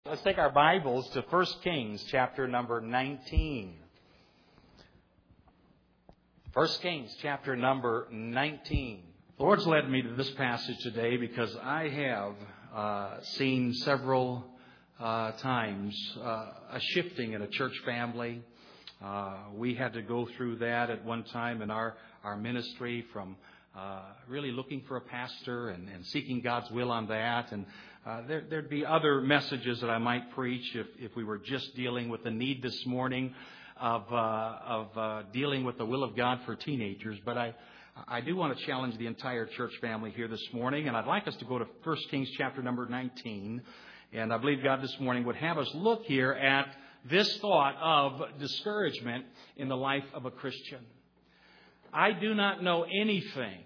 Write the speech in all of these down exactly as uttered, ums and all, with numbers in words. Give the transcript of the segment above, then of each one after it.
Let's take our Bibles to First Kings chapter number nineteen. First Kings chapter number nineteen. The Lord's led me to this passage today because I have uh, seen several uh, times uh, a shifting in a church family. Uh, we had to go through that at one time in our, our ministry from uh, really looking for a pastor and, and seeking God's will on that. And Uh, there, there'd be other messages that I might preach if, if we were just dealing with the need this morning of uh, of uh, dealing with the will of God for teenagers. But I, I do want to challenge the entire church family here this morning, and I'd like us to go to First Kings chapter number nineteen. And I believe God this morning would have us look here at this thought of discouragement in the life of a Christian. I do not know anything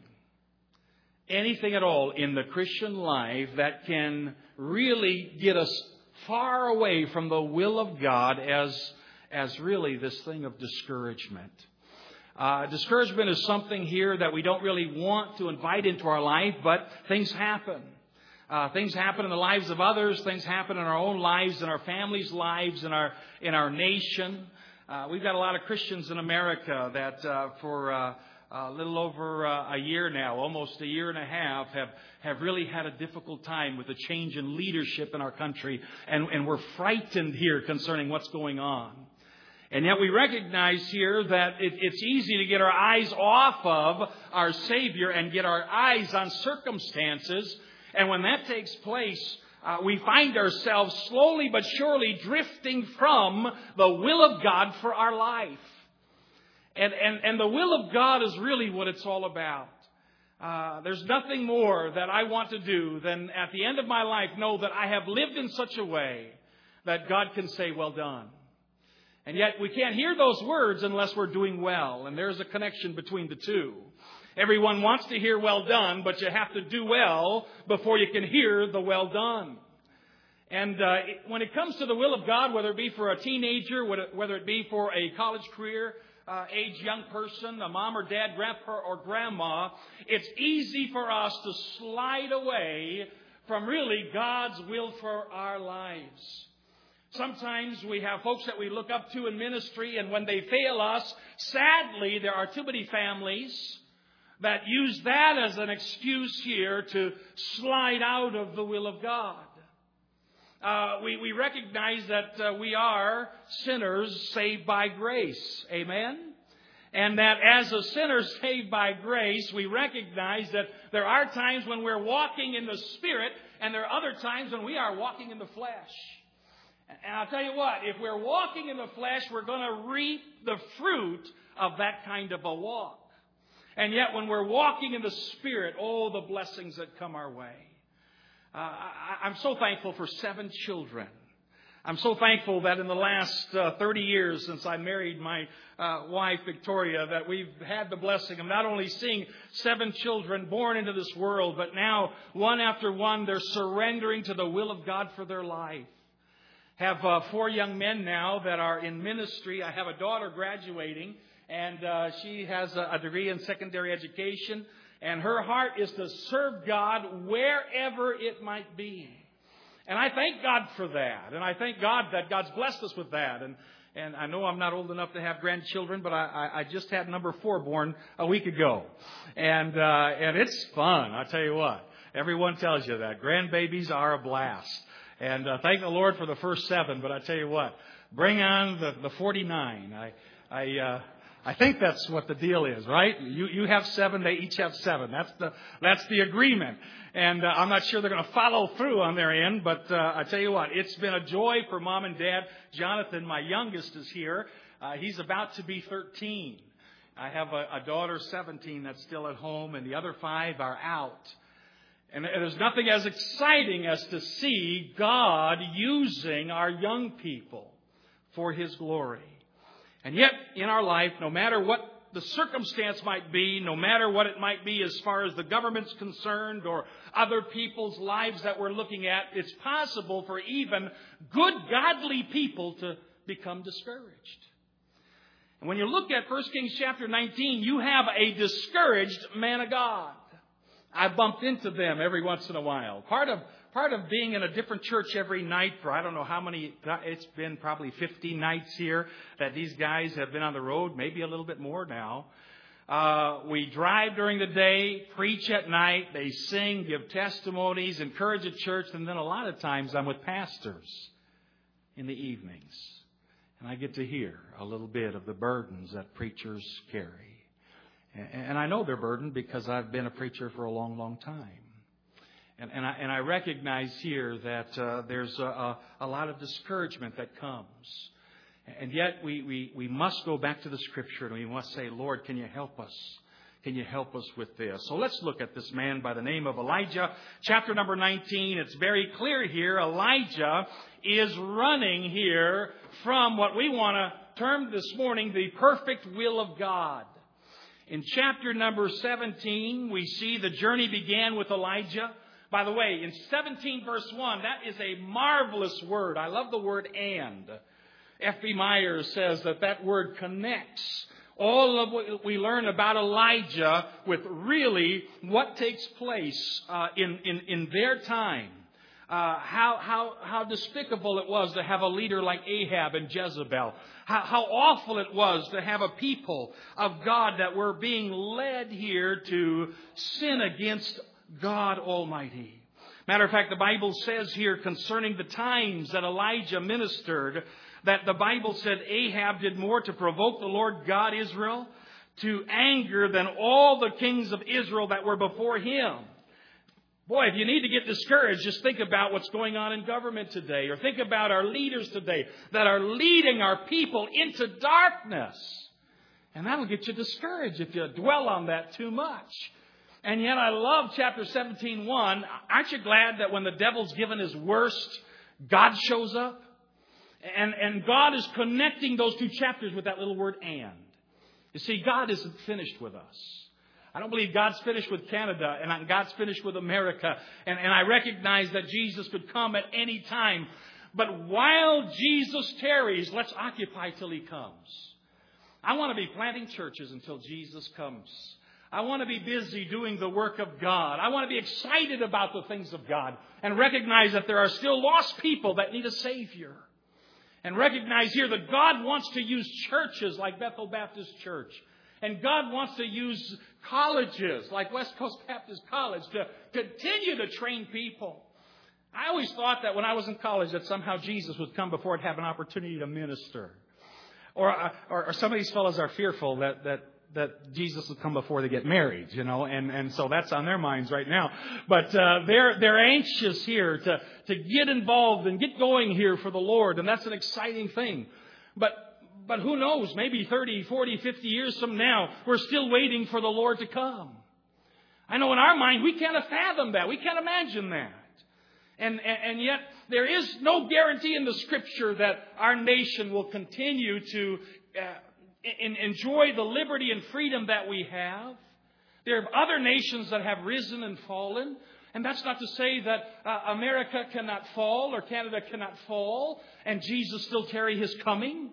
Anything at all in the Christian life that can really get us far away from the will of God as, as really this thing of discouragement. Uh, discouragement is something here that we don't really want to invite into our life, but things happen. Uh, things happen in the lives of others. Things happen in our own lives, in our families' lives, in our in our nation. Uh, we've got a lot of Christians in America that uh, for uh, a little over uh, a year now, almost a year and a half, have, have really had a difficult time with the change in leadership in our country. And, and we're frightened here concerning what's going on. And yet we recognize here that it, it's easy to get our eyes off of our Savior and get our eyes on circumstances. And when that takes place, uh, we find ourselves slowly but surely drifting from the will of God for our life. And, and, and the will of God is really what it's all about. Uh, there's nothing more that I want to do than at the end of my life know that I have lived in such a way that God can say, well done. And yet we can't hear those words unless we're doing well. And there's a connection between the two. Everyone wants to hear well done, but you have to do well before you can hear the well done. And uh, when it comes to the will of God, whether it be for a teenager, whether it be for a college career, Uh, age young person, a mom or dad, grandpa or grandma, it's easy for us to slide away from really God's will for our lives. Sometimes we have folks that we look up to in ministry, and when they fail us, sadly, there are too many families that use that as an excuse here to slide out of the will of God. Uh, we, we recognize that uh, we are sinners saved by grace. Amen? And that as a sinner saved by grace, we recognize that there are times when we're walking in the Spirit, and there are other times when we are walking in the flesh. And I'll tell you what, if we're walking in the flesh, we're going to reap the fruit of that kind of a walk. And yet when we're walking in the Spirit, oh, the blessings that come our way. Uh, I, I'm so thankful for seven children. I'm so thankful that in the last uh, thirty years since I married my uh, wife, Victoria, that we've had the blessing of not only seeing seven children born into this world, but now one after one, they're surrendering to the will of God for their life. Have uh, four young men now that are in ministry. I have a daughter graduating, and uh, she has a, a degree in secondary education. And her heart is to serve God wherever it might be. And I thank God for that. And I thank God that God's blessed us with that. And and I know I'm not old enough to have grandchildren, but I, I, I just had number four born a week ago. And uh, and it's fun, I tell you what. Everyone tells you that. Grandbabies are a blast. And uh, thank the Lord for the first seven. But I tell you what, bring on the, the forty-nine. I... I uh, I think that's what the deal is, right? You you have seven, they each have seven. That's the that's the agreement. And uh, I'm not sure they're going to follow through on their end, but uh, I tell you what, it's been a joy for Mom and Dad. Jonathan, my youngest, is here. Uh, he's about to be thirteen. I have a, a daughter, seventeen, that's still at home, and the other five are out. And there's nothing as exciting as to see God using our young people for His glory. And yet, in our life, no matter what the circumstance might be, no matter what it might be as far as the government's concerned or other people's lives that we're looking at, it's possible for even good, godly people to become discouraged. And when you look at First Kings chapter nineteen, you have a discouraged man of God. I bumped into them every once in a while. Part of part of being in a different church every night for I don't know how many, it's been probably fifty nights here that these guys have been on the road, maybe a little bit more now. Uh, we drive during the day, preach at night, they sing, give testimonies, encourage at church, and then a lot of times I'm with pastors in the evenings. And I get to hear a little bit of the burdens that preachers carry. And I know they're burdened because I've been a preacher for a long, long time. And, and, I, and I recognize here that uh, there's a, a, a lot of discouragement that comes. And yet we, we, we must go back to the Scripture and we must say, Lord, can you help us? Can you help us with this? So let's look at this man by the name of Elijah. Chapter number nineteen, it's very clear here. Elijah is running here from what we want to term this morning the perfect will of God. In chapter number seventeen, we see the journey began with Elijah. By the way, in seventeen verse one, that is a marvelous word. I love the word and. F B Myers says that that word connects all of what we learn about Elijah with really what takes place uh, in, in, in their time. Uh, how, how, how despicable it was to have a leader like Ahab and Jezebel. How, how awful it was to have a people of God that were being led here to sin against God Almighty. Matter of fact, the Bible says here concerning the times that Elijah ministered, that the Bible said Ahab did more to provoke the Lord God Israel to anger than all the kings of Israel that were before him. Boy, if you need to get discouraged, just think about what's going on in government today, or think about our leaders today that are leading our people into darkness. And that'll get you discouraged if you dwell on that too much. And yet I love chapter seventeen one. Aren't you glad that when the devil's given his worst, God shows up? And, and God is connecting those two chapters with that little word and. You see, God isn't finished with us. I don't believe God's finished with Canada and God's finished with America. And, and I recognize that Jesus could come at any time. But while Jesus tarries, let's occupy till He comes. I want to be planting churches until Jesus comes. I want to be busy doing the work of God. I want to be excited about the things of God and recognize that there are still lost people that need a Savior. And recognize here that God wants to use churches like Bethel Baptist Church. And God wants to use colleges like West Coast Baptist College to continue to train people. I always thought that when I was in college that somehow Jesus would come before I'd have an opportunity to minister. Or, or, or some of these fellows are fearful that, that, that Jesus would come before they get married, you know, and, and so that's on their minds right now. But uh, they're they're anxious here to, to get involved and get going here for the Lord, and that's an exciting thing. But But who knows, maybe thirty, forty, fifty years from now, we're still waiting for the Lord to come. I know in our mind, we can't fathom that. We can't imagine that. And, and, and yet, there is no guarantee in the Scripture that our nation will continue to uh, in, enjoy the liberty and freedom that we have. There are other nations that have risen and fallen. And that's not to say that uh, America cannot fall or Canada cannot fall and Jesus still tarry His coming.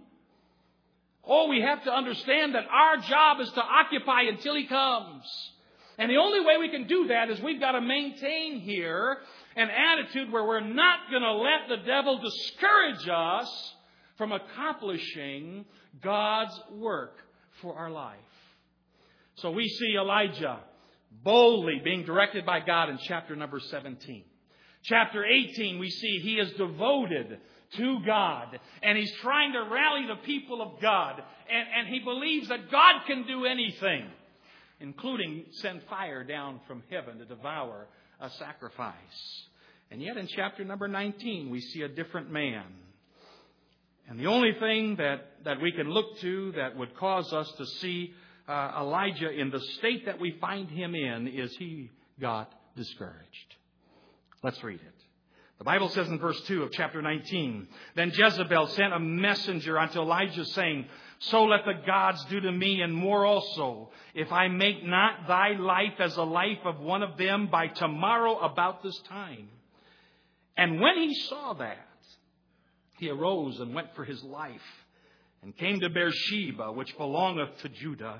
Oh, we have to understand that our job is to occupy until He comes. And the only way we can do that is we've got to maintain here an attitude where we're not going to let the devil discourage us from accomplishing God's work for our life. So we see Elijah boldly being directed by God in chapter number seventeen. Chapter eighteen, we see he is devoted to God. And he's trying to rally the people of God. And, and he believes that God can do anything, including send fire down from heaven to devour a sacrifice. And yet in chapter number nineteen, we see a different man. And the only thing that, that we can look to that would cause us to see uh, Elijah in the state that we find him in is he got discouraged. Let's read it. The Bible says in verse two of chapter nineteen, Then Jezebel sent a messenger unto Elijah, saying, So let the gods do to me, and more also, if I make not thy life as the life of one of them by tomorrow about this time. And when he saw that, he arose and went for his life, and came to Beersheba, which belongeth to Judah,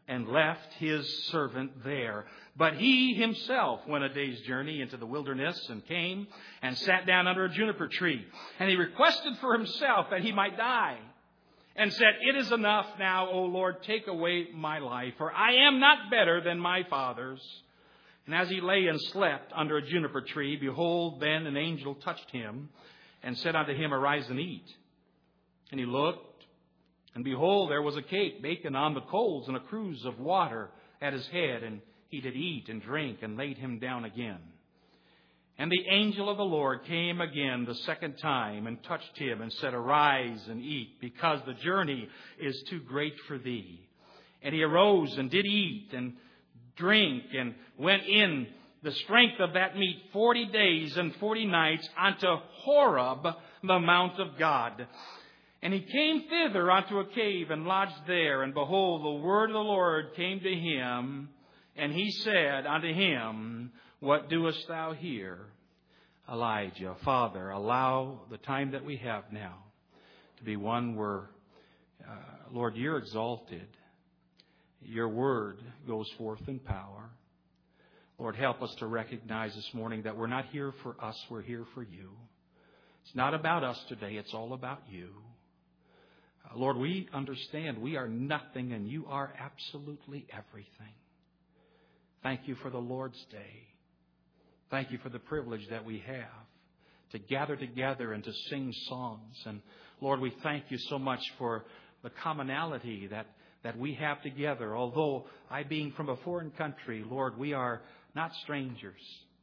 and left his servant there. But he himself went a day's journey into the wilderness and came and sat down under a juniper tree. And he requested for himself that he might die, and said, "It is enough now, O Lord, take away my life, for I am not better than my fathers." And as he lay and slept under a juniper tree, behold, then an angel touched him and said unto him, "Arise and eat." And he looked, and behold, there was a cake baken on the coals and a cruse of water at his head. And he did eat and drink and laid him down again. And the angel of the Lord came again the second time and touched him and said, "Arise and eat, because the journey is too great for thee." And he arose and did eat and drink and went in the strength of that meat forty days and forty nights unto Horeb, the mount of God. And he came thither unto a cave and lodged there. And behold, the word of the Lord came to him. And he said unto him, "What doest thou here, Elijah?" Father, allow the time that we have now to be one where, uh, Lord, you're exalted. Your word goes forth in power. Lord, help us to recognize this morning that we're not here for us, we're here for you. It's not about us today, it's all about you. Uh, Lord, we understand we are nothing and you are absolutely everything. Thank you for the Lord's Day. Thank you for the privilege that we have to gather together and to sing songs. And Lord, we thank you so much for the commonality that, that we have together. Although I being from a foreign country, Lord, we are not strangers.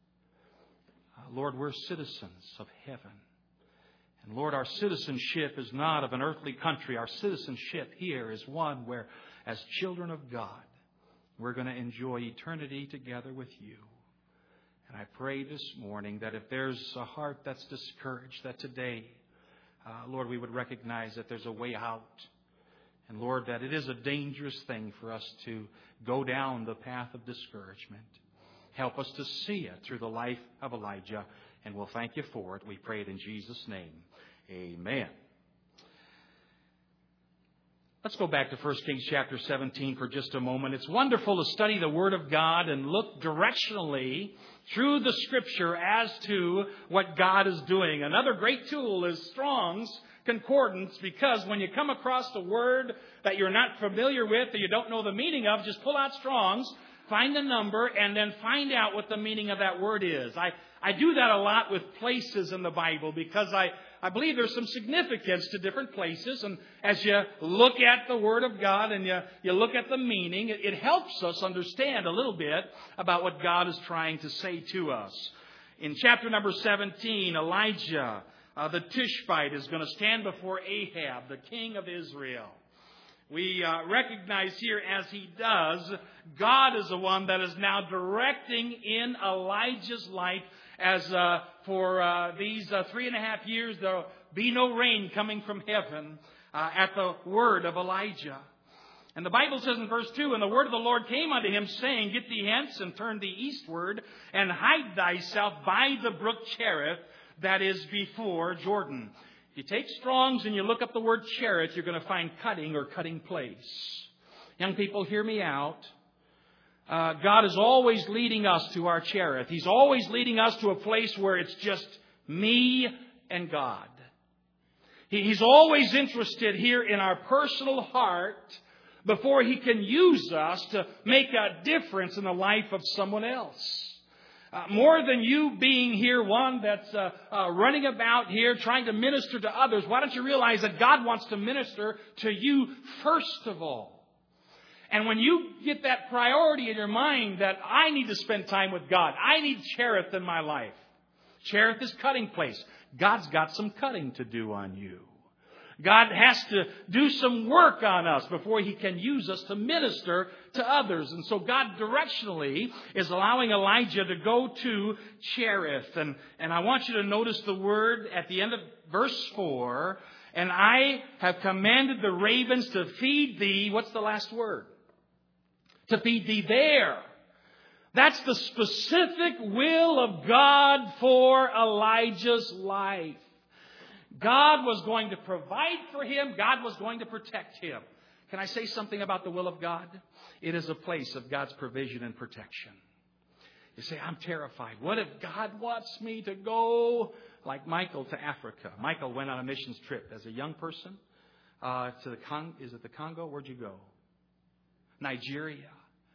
Uh, Lord, we're citizens of heaven. And Lord, our citizenship is not of an earthly country. Our citizenship here is one where, as children of God, we're going to enjoy eternity together with you. And I pray this morning that if there's a heart that's discouraged, that today, uh, Lord, we would recognize that there's a way out. And Lord, that it is a dangerous thing for us to go down the path of discouragement. Help us to see it through the life of Elijah. And we'll thank you for it. We pray it in Jesus' name. Amen. Let's go back to First Kings chapter seventeen for just a moment. It's wonderful to study the Word of God and look directionally through the Scripture as to what God is doing. Another great tool is Strong's Concordance, because when you come across a word that you're not familiar with or you don't know the meaning of, just pull out Strong's, find the number, and then find out what the meaning of that word is. I, I do that a lot with places in the Bible because I, I believe there's some significance to different places. And as you look at the Word of God and you, you look at the meaning, it, it helps us understand a little bit about what God is trying to say to us. In chapter number seventeen, Elijah, uh, the Tishbite, is going to stand before Ahab, the king of Israel. We uh, recognize here as he does, God is the one that is now directing in Elijah's life. As uh, for uh, these uh, three and a half years, there will be no rain coming from heaven uh, at the word of Elijah. And the Bible says in verse two, "And the word of the Lord came unto him, saying, Get thee hence, and turn thee eastward, and hide thyself by the brook Cherith, that is before Jordan." If you take Strong's and you look up the word Cherith, you're going to find cutting or cutting place. Young people, hear me out. Uh, God is always leading us to our Cherith. He's always leading us to a place where it's just me and God. He, he's always interested here in our personal heart before He can use us to make a difference in the life of someone else. Uh, more than you being here, one that's uh, uh, running about here trying to minister to others, why don't you realize that God wants to minister to you first of all? And when you get that priority in your mind that I need to spend time with God, I need Cherith in my life. Cherith is cutting place. God's got some cutting to do on you. God has to do some work on us before He can use us to minister to others. And so God directionally is allowing Elijah to go to Cherith. And, and I want you to notice the word at the end of verse four. "And I have commanded the ravens to feed thee." What's the last word? To feed thee there. That's the specific will of God for Elijah's life. God was going to provide for him. God was going to protect him. Can I say something about the will of God? It is a place of God's provision and protection. You say, I'm terrified. What if God wants me to go like Michael to Africa? Michael went on a missions trip as a young person uh, to the Con- is it the Congo? Where'd you go? Nigeria.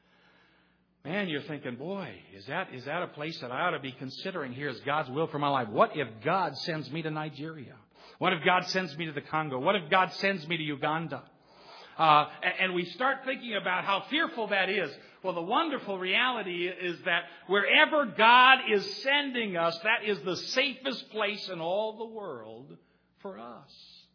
Man, you're thinking, boy, is that is that a place that I ought to be considering here as God's will for my life? What if God sends me to Nigeria? What if God sends me to the Congo? What if God sends me to Uganda? Uh, and, and we start thinking about how fearful that is. Well, the wonderful reality is that wherever God is sending us, that is the safest place in all the world for us.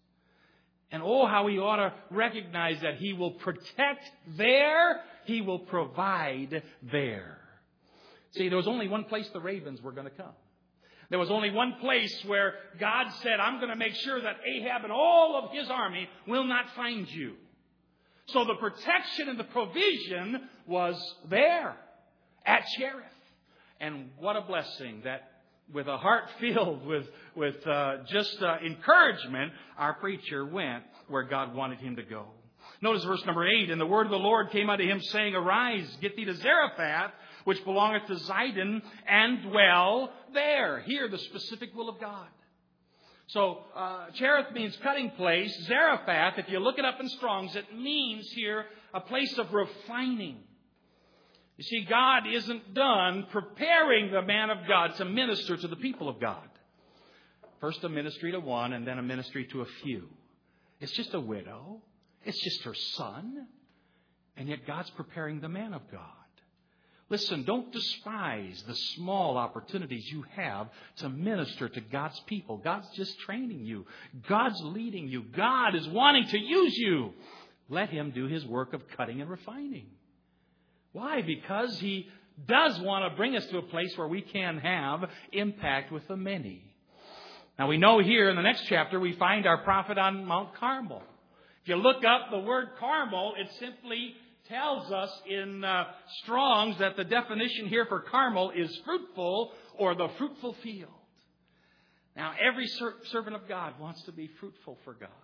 And oh, how we ought to recognize that He will protect there, He will provide there. See, there was only one place the ravens were going to come. There was only one place where God said, I'm going to make sure that Ahab and all of his army will not find you. So the protection and the provision was there at Cherith. And what a blessing that with a heart filled with, with uh, just uh, encouragement, our preacher went where God wanted him to go. Notice verse number eight. And the word of the Lord came unto him, saying, Arise, get thee to Zarephath, which belongeth to Zidon, and dwell there. Here, the specific will of God. So, uh, Cherith means cutting place. Zarephath, if you look it up in Strong's, it means here a place of refining. You see, God isn't done preparing the man of God to minister to the people of God. First a ministry to one and then a ministry to a few. It's just a widow. It's just her son. And yet God's preparing the man of God. Listen, don't despise the small opportunities you have to minister to God's people. God's just training you. God's leading you. God is wanting to use you. Let Him do His work of cutting and refining. Why? Because He does want to bring us to a place where we can have impact with the many. Now we know here in the next chapter we find our prophet on Mount Carmel. If you look up the word Carmel, it simply tells us in uh, Strong's that the definition here for Carmel is fruitful or the fruitful field. Now every ser- servant of God wants to be fruitful for God.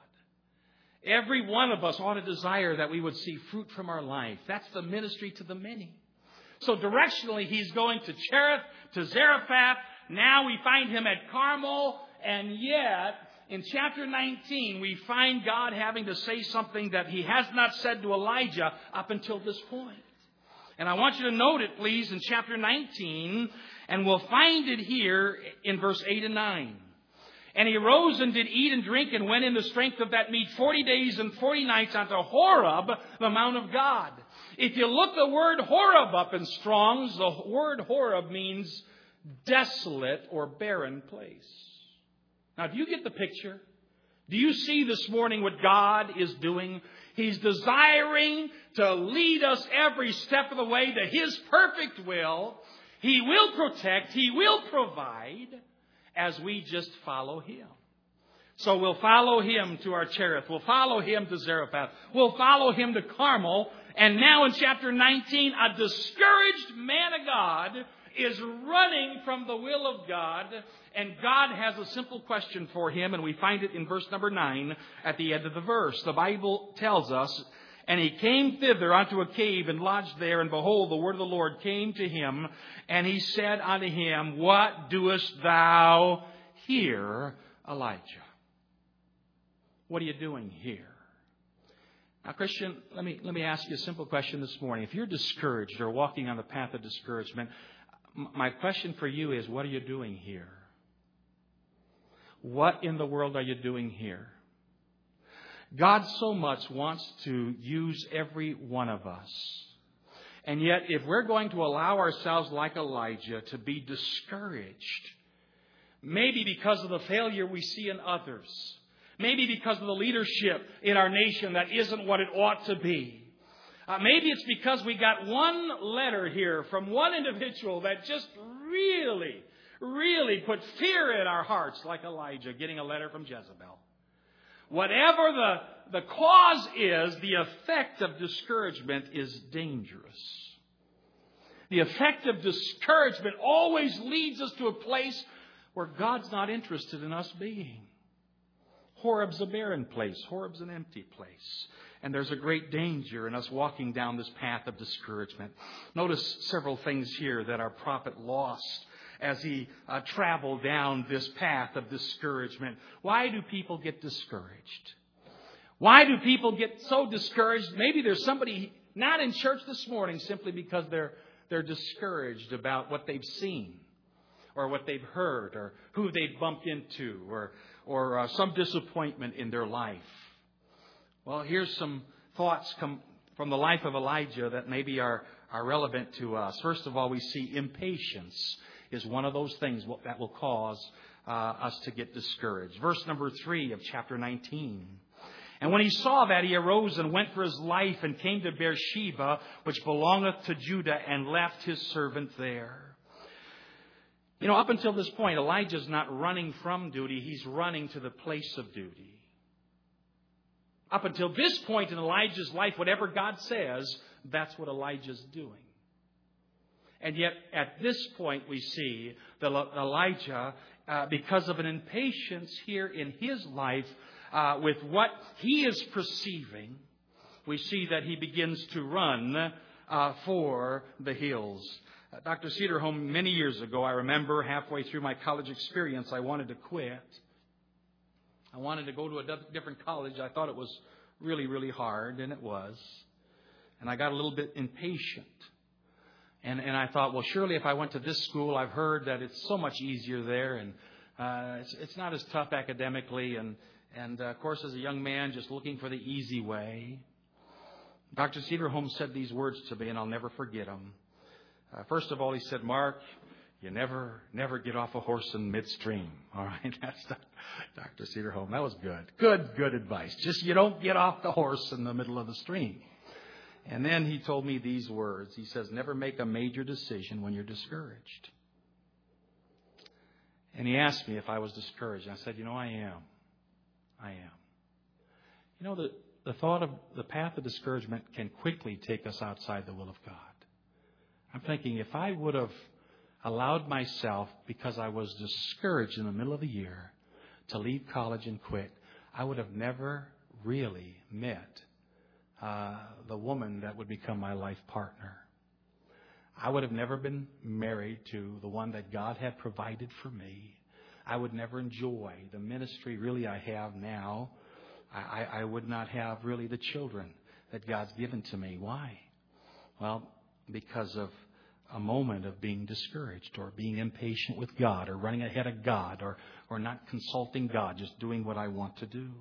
Every one of us ought to desire that we would see fruit from our life. That's the ministry to the many. So directionally, he's going to Cherith, to Zarephath. Now we find him at Carmel. And yet, in chapter nineteen, we find God having to say something that He has not said to Elijah up until this point. And I want you to note it, please, in chapter nineteen. And we'll find it here in verse eight and nine. And he arose and did eat and drink and went in the strength of that meat forty days and forty nights unto Horeb, the mount of God. If you look the word Horeb up in Strong's, the word Horeb means desolate or barren place. Now, do you get the picture? Do you see this morning what God is doing? He's desiring to lead us every step of the way to His perfect will. He will protect. He will provide as we just follow Him. So we'll follow Him to our Cherith. We'll follow Him to Zarephath. We'll follow Him to Carmel. And now in chapter nineteen, a discouraged man of God is running from the will of God. And God has a simple question for him. And we find it in verse number nine at the end of the verse. The Bible tells us, and he came thither unto a cave and lodged there. And behold, the word of the Lord came to him. And he said unto him, What doest thou here, Elijah? What are you doing here? Now, Christian, let me, let me ask you a simple question this morning. If you're discouraged or walking on the path of discouragement, my question for you is, what are you doing here? What in the world are you doing here? God so much wants to use every one of us. And yet, if we're going to allow ourselves, like Elijah, to be discouraged, maybe because of the failure we see in others, maybe because of the leadership in our nation that isn't what it ought to be, Uh, maybe it's because we got one letter here from one individual that just really, really put fear in our hearts, like Elijah getting a letter from Jezebel. Whatever the, the cause is, the effect of discouragement is dangerous. The effect of discouragement always leads us to a place where God's not interested in us being. Horeb's a barren place. Horeb's an empty place. And there's a great danger in us walking down this path of discouragement. Notice several things here that our prophet lost as he uh, traveled down this path of discouragement. Why do people get discouraged? Why do people get so discouraged? Maybe there's somebody not in church this morning simply because they're they're discouraged about what they've seen or what they've heard or who they've bumped into or or uh, some disappointment in their life. Well, here's some thoughts come from the life of Elijah that maybe are, are relevant to us. First of all, we see impatience is one of those things that will cause uh, us to get discouraged. Verse number three of chapter nineteen. And when he saw that, he arose and went for his life and came to Beersheba, which belongeth to Judah, and left his servant there. You know, up until this point, Elijah's not running from duty. He's running to the place of duty. Up until this point in Elijah's life, whatever God says, that's what Elijah's doing. And yet, at this point, we see that Elijah, uh, because of an impatience here in his life, uh, with what he is perceiving, we see that he begins to run uh, for the hills. Uh, Doctor Cedarholm, many years ago, I remember halfway through my college experience, I wanted to quit. I wanted to go to a different college. I thought it was really, really hard, and it was. And I got a little bit impatient. And and I thought, well, surely if I went to this school, I've heard that it's so much easier there, and uh, it's, it's not as tough academically. And, and uh, of course, as a young man, just looking for the easy way. Doctor Cedarholm said these words to me, and I'll never forget them. Uh, first of all, he said, Mark, you never, never get off a horse in midstream. All right, that's Doctor Cedarholm. That was good. Good, good advice. Just you don't get off the horse in the middle of the stream. And then he told me these words. He says, never make a major decision when you're discouraged. And he asked me if I was discouraged. I said, you know, I am. I am. You know, the, the thought of the path of discouragement can quickly take us outside the will of God. I'm thinking if I would have allowed myself, because I was discouraged in the middle of the year, to leave college and quit, I would have never really met uh, the woman that would become my life partner. I would have never been married to the one that God had provided for me. I would never enjoy the ministry really I have now. I, I would not have really the children that God's given to me. Why? Well, because of a moment of being discouraged or being impatient with God or running ahead of God or, or not consulting God, just doing what I want to do.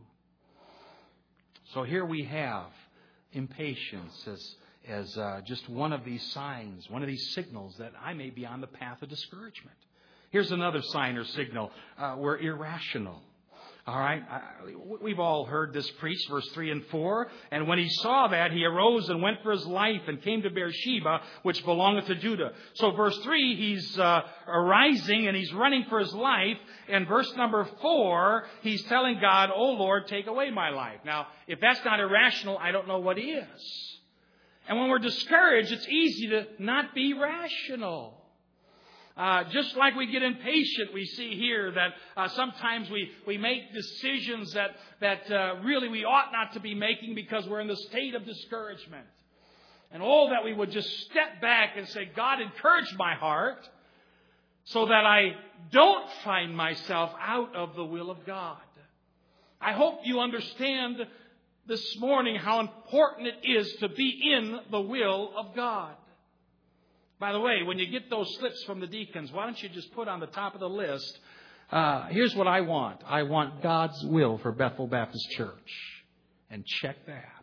So here we have impatience as, as uh, just one of these signs, one of these signals that I may be on the path of discouragement. Here's another sign or signal. Uh, we're irrational. All right, we've all heard this preached, verse three and four. And when he saw that, he arose and went for his life and came to Beersheba, which belongeth to Judah. So verse three, he's uh, arising and he's running for his life. And verse number four, he's telling God, oh Lord, take away my life. Now, if that's not irrational, I don't know what is. And when we're discouraged, it's easy to not be rational. Uh, just like we get impatient, we see here that uh, sometimes we, we make decisions that, that uh, really we ought not to be making because we're in the state of discouragement. And all that we would just step back and say, God, encourage my heart so that I don't find myself out of the will of God. I hope you understand this morning how important it is to be in the will of God. By the way, when you get those slips from the deacons, why don't you just put on the top of the list, uh, here's what I want. I want God's will for Bethel Baptist Church. And check that.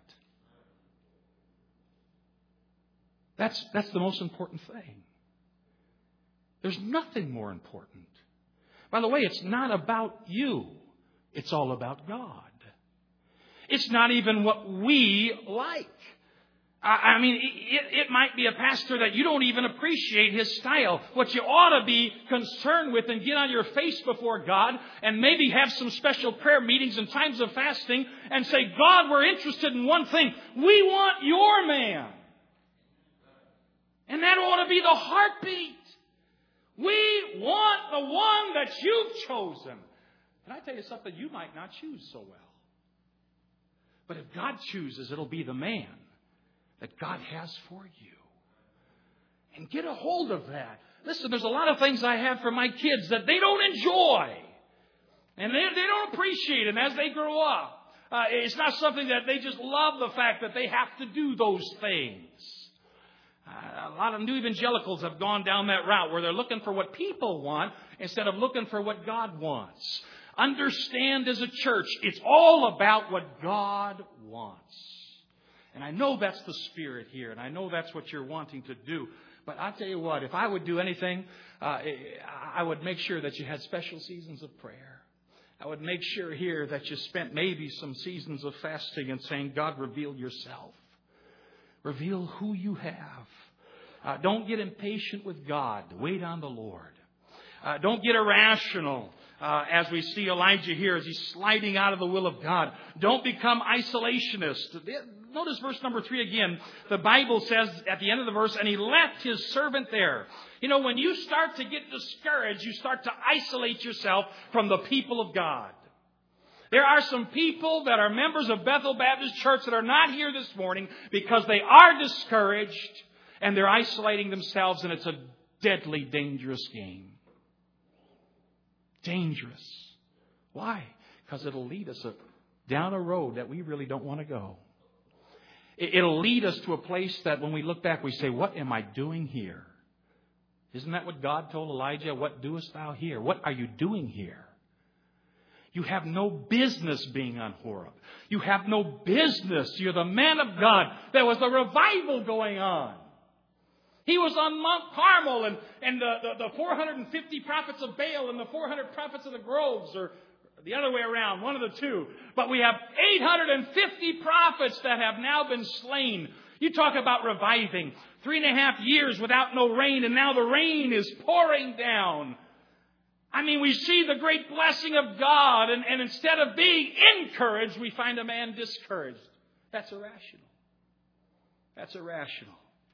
That's, that's the most important thing. There's nothing more important. By the way, it's not about you. It's all about God. It's not even what we like. I mean, it, it might be a pastor that you don't even appreciate his style. What you ought to be concerned with and get on your face before God and maybe have some special prayer meetings and times of fasting and say, God, we're interested in one thing. We want your man. And that ought to be the heartbeat. We want the one that you've chosen. And I tell you something, you might not choose so well. But if God chooses, it'll be the man that God has for you. And get a hold of that. Listen, there's a lot of things I have for my kids that they don't enjoy. And they, they don't appreciate it. And as they grow up, uh, it's not something that they just love the fact that they have to do those things. Uh, a lot of new evangelicals have gone down that route where they're looking for what people want instead of looking for what God wants. Understand as a church, it's all about what God wants. And I know that's the spirit here, and I know that's what you're wanting to do. But I'll tell you what, if I would do anything, uh, I would make sure that you had special seasons of prayer. I would make sure here that you spent maybe some seasons of fasting and saying, God, reveal yourself. Reveal who you have. Uh, don't get impatient with God. Wait on the Lord. Uh, don't get irrational. Uh, as we see Elijah here, as he's sliding out of the will of God. Don't become isolationist. Notice verse number three again. The Bible says at the end of the verse, and he left his servant there. You know, when you start to get discouraged, you start to isolate yourself from the people of God. There are some people that are members of Bethel Baptist Church that are not here this morning because they are discouraged and they're isolating themselves, and it's a deadly, dangerous game. Dangerous. Why? Because it'll lead us down a road that we really don't want to go. It'll lead us to a place that when we look back, we say, what am I doing here? Isn't that what God told Elijah? What doest thou here? What are you doing here? You have no business being on Horeb. You have no business. You're the man of God. There was a revival going on. He was on Mount Carmel, and, and the, the, the four hundred fifty prophets of Baal and the four hundred prophets of the groves, or the other way around, one of the two. But we have eight hundred fifty prophets that have now been slain. You talk about reviving. Three and a half years without no rain, and now the rain is pouring down. I mean, we see the great blessing of God, and, and instead of being encouraged, we find a man discouraged. That's irrational. That's irrational.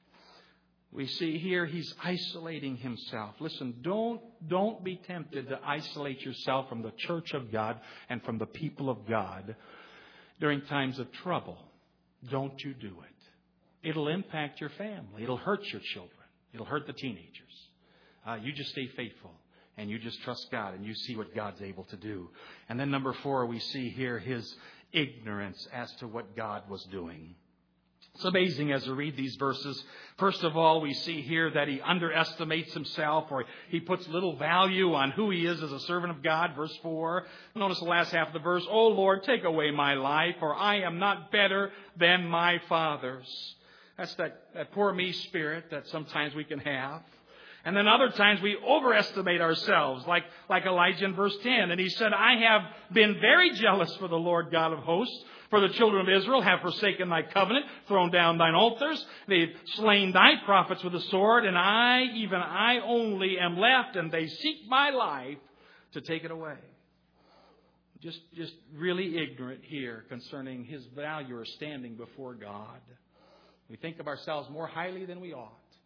We see here he's isolating himself. Listen, don't, don't be tempted to isolate yourself from the church of God and from the people of God during times of trouble. Don't you do it. It'll impact your family. It'll hurt your children. It'll hurt the teenagers. Uh, you just stay faithful and you just trust God and you see what God's able to do. And then number four, we see here his ignorance as to what God was doing. It's amazing as we read these verses. First of all, we see here that he underestimates himself, or he puts little value on who he is as a servant of God. Verse four. Notice the last half of the verse. "O Lord, take away my life, for I am not better than my fathers." That's that, that poor me spirit that sometimes we can have. And then other times we overestimate ourselves, like, like Elijah in verse ten. And he said, "I have been very jealous for the Lord God of hosts. For the children of Israel have forsaken thy covenant, thrown down thine altars. They've slain thy prophets with the sword, and I, even I only, am left, and they seek my life to take it away." Just, just really ignorant here concerning his value or standing before God. We think of ourselves more highly than we ought.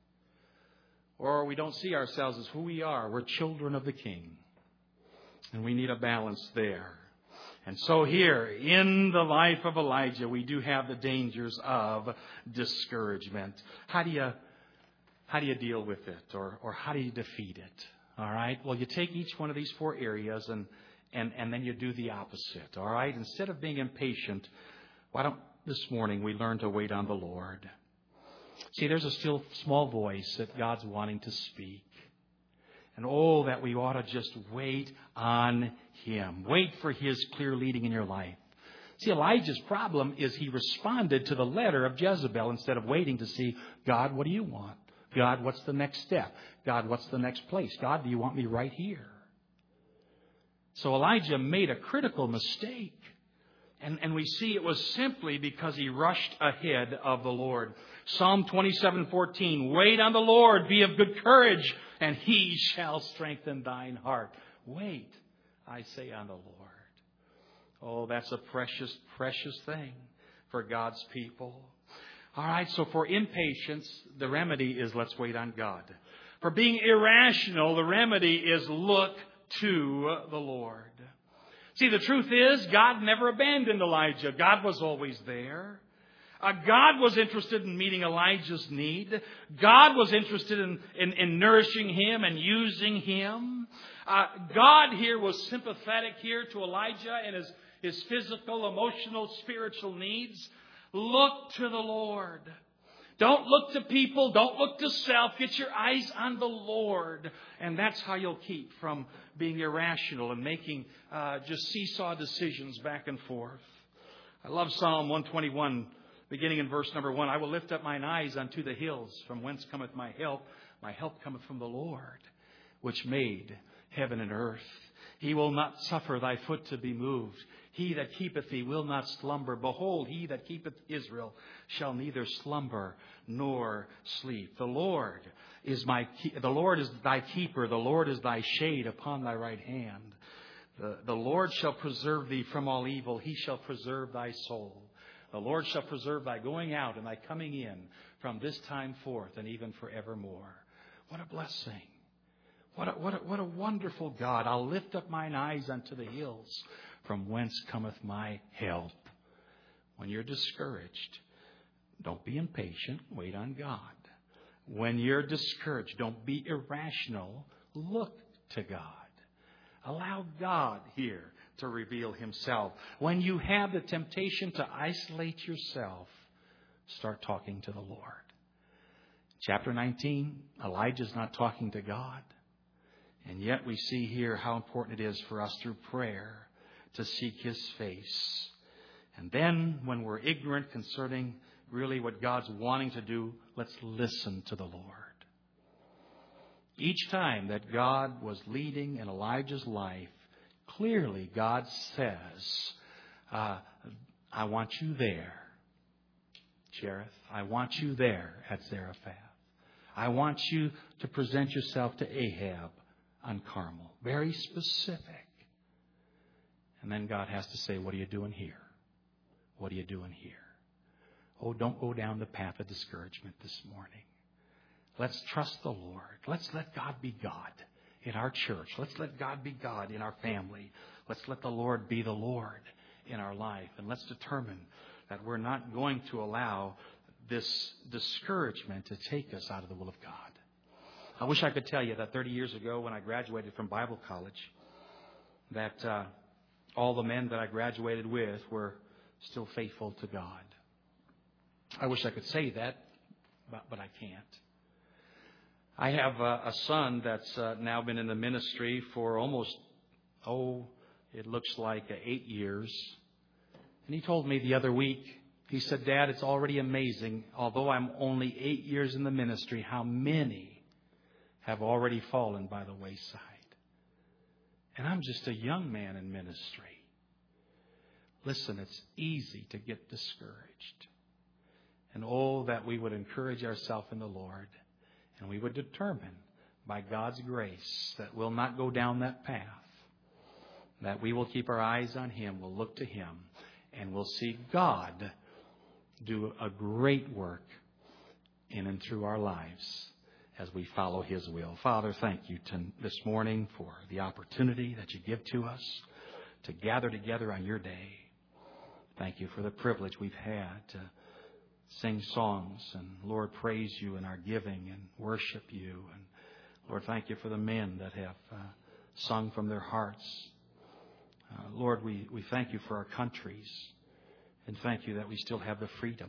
Or we don't see ourselves as who we are. We're children of the King. And we need a balance there. And so here, in the life of Elijah, we do have the dangers of discouragement. How do you, how do you deal with it? Or, or how do you defeat it? All right? Well, you take each one of these four areas and, and, and then you do the opposite. All right? Instead of being impatient, why don't this morning we learn to wait on the Lord? See, there's a still small voice that God's wanting to speak. And oh, that we ought to just wait on Him. Wait for His clear leading in your life. See, Elijah's problem is he responded to the letter of Jezebel instead of waiting to see, God, what do you want? God, what's the next step? God, what's the next place? God, do you want me right here? So Elijah made a critical mistake. And, and we see it was simply because he rushed ahead of the Lord. Psalm twenty-seven fourteen, "Wait on the Lord, be of good courage, and He shall strengthen thine heart." Wait, I say, on the Lord. Oh, that's a precious, precious thing for God's people. All right, so for impatience, the remedy is let's wait on God. For being irrational, the remedy is look to the Lord. See, the truth is, God never abandoned Elijah. God was always there. Uh, God was interested in meeting Elijah's need. God was interested in, in, in nourishing him and using him. Uh, God here was sympathetic here to Elijah and his, his physical, emotional, spiritual needs. Look to the Lord. Don't look to people. Don't look to self. Get your eyes on the Lord. And that's how you'll keep from being irrational and making uh, just seesaw decisions back and forth. I love Psalm one twenty-one, beginning in verse number one. I will lift up mine eyes unto the hills, from whence cometh my help. My help cometh from the Lord, which made heaven and earth. He will not suffer thy foot to be moved. He that keepeth thee will not slumber. Behold, he that keepeth Israel shall neither slumber nor sleep. The Lord is my the Lord is thy keeper. The Lord is thy shade upon thy right hand. The, the Lord shall preserve thee from all evil. He shall preserve thy soul. The Lord shall preserve thy going out and thy coming in from this time forth and even forevermore. What a blessing. What a, what a, what a wonderful God. I'll lift up mine eyes unto the hills, from whence cometh my help. When you're discouraged, don't be impatient. Wait on God. When you're discouraged, don't be irrational. Look to God. Allow God here to reveal himself. When you have the temptation to isolate yourself, start talking to the Lord. Chapter nineteen, Elijah's not talking to God. And yet we see here how important it is for us through prayer to seek his face. And then when we're ignorant concerning really what God's wanting to do, let's listen to the Lord. Each time that God was leading in Elijah's life, clearly God says, uh, I want you there, Cherith. I want you there at Zarephath. I want you to present yourself to Ahab on Carmel. Very specific. And then God has to say, what are you doing here? What are you doing here? Oh, don't go down the path of discouragement this morning. Let's trust the Lord. Let's let God be God in our church. Let's let God be God in our family. Let's let the Lord be the Lord in our life. And let's determine that we're not going to allow this discouragement to take us out of the will of God. I wish I could tell you that thirty years ago when I graduated from Bible college, that uh, all the men that I graduated with were still faithful to God. I wish I could say that, but, but I can't. I have a, a son that's uh, now been in the ministry for almost, oh, it looks like uh, eight years. And he told me the other week, he said, Dad, it's already amazing, although I'm only eight years in the ministry, how many have already fallen by the wayside. And I'm just a young man in ministry. Listen, it's easy to get discouraged. And oh, that we would encourage ourselves in the Lord. And we would determine by God's grace that we'll not go down that path. That we will keep our eyes on him. We'll look to him. And we'll see God do a great work in and through our lives as we follow his will. Father, thank you to this morning for the opportunity that you give to us to gather together on your day. Thank you for the privilege we've had to sing songs and, Lord, praise you in our giving and worship you. And, Lord, thank you for the men that have uh, sung from their hearts. Uh, Lord, we, we thank you for our countries and thank you that we still have the freedom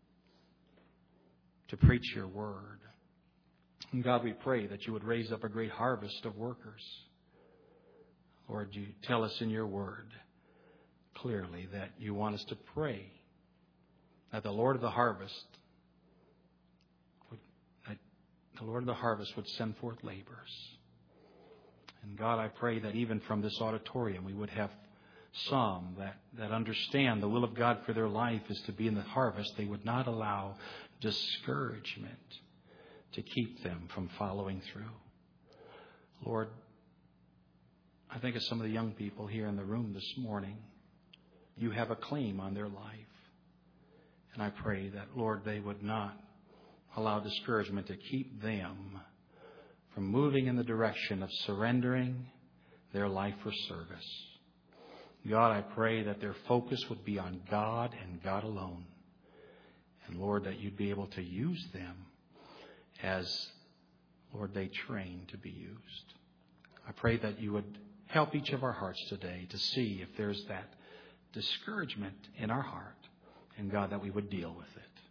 to preach your word. And God, we pray that you would raise up a great harvest of workers. Lord, you tell us in your word clearly that you want us to pray that the Lord of the harvest would, that the Lord of the harvest would send forth laborers. And God, I pray that even from this auditorium we would have some that, that understand the will of God for their life is to be in the harvest. They would not allow discouragement to keep them from following through. Lord, I think of some of the young people here in the room this morning. You have a claim on their life. And I pray that, Lord, they would not allow discouragement to keep them from moving in the direction of surrendering their life for service. God, I pray that their focus would be on God and God alone. And Lord, that you'd be able to use them as, Lord, they train to be used. I pray that you would help each of our hearts today to see if there's that discouragement in our heart. And God, that we would deal with it.